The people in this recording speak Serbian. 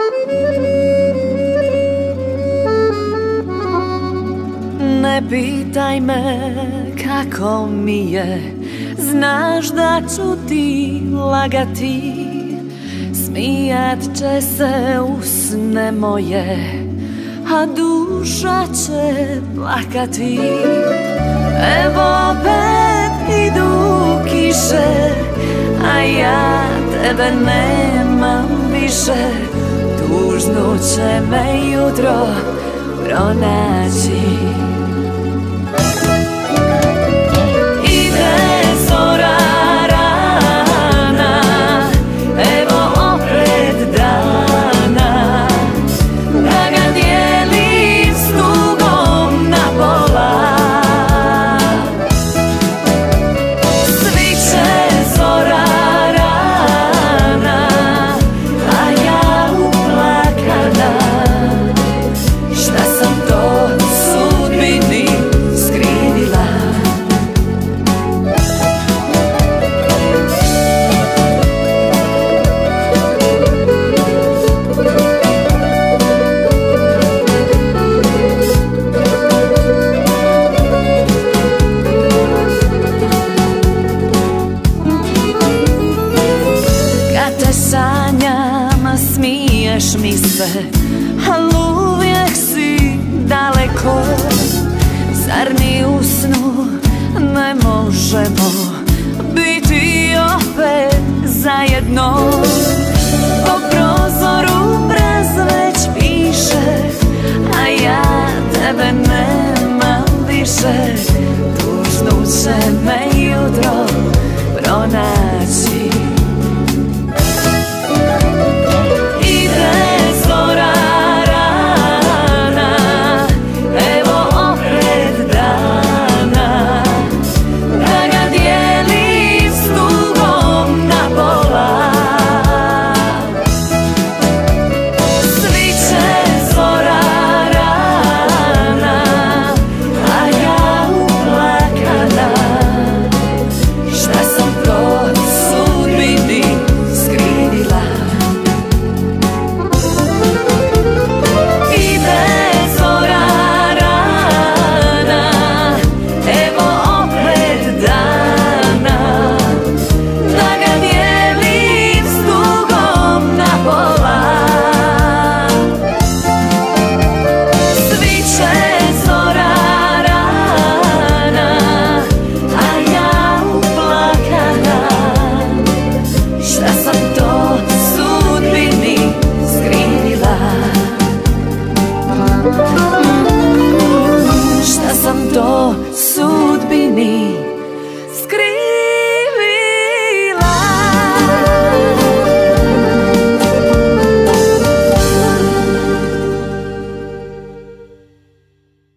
Ne pitaj me kako mi je, znaš da ću ti lagati. Smijat će se usne moje, a duša će plakati. Evo opet idu kiše, a ja tebe nemam više. Tužnu će me jutro pronaći. Ide zora rana, evo opet dana, da ga dijelim s tugom na pola. Sviće zora rana, a ja uplakana. Šta sam to sudbini skrivila? Kad te sanjam, smiješ mi se, al uvijek si daleko. Zar ni u snu ne možemo biti opet zajedno?